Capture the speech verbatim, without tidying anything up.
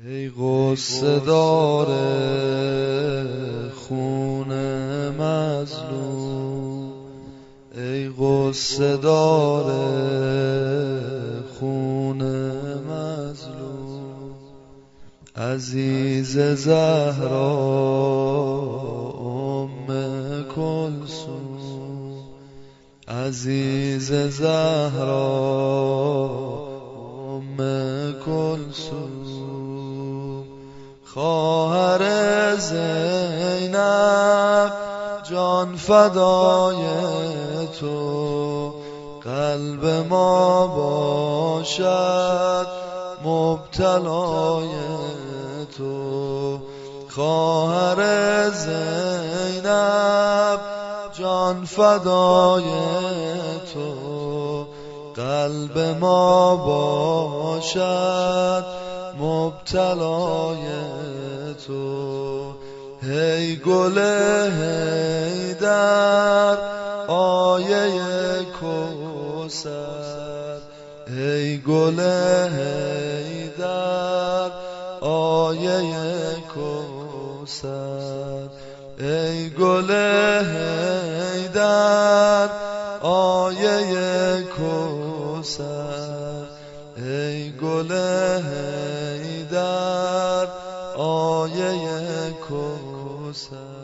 ای غصه دار خون مظلوم، ای غصه دار خون مظلوم، عزیز زهرا ام کلثوم، عزیز زهرا ام کلثوم، خواهر زینب جان فدای تو، قلب ما باشد مبتلای تو، خواهر زینب جان فدای تو، قلب ما باشد مبتلای تو. هی گل حیدر آیه کوثر، هی گل حیدر آیه کوثر، ای گل حیدر آیه کوثر، ای گل حیدر آیه کوثر.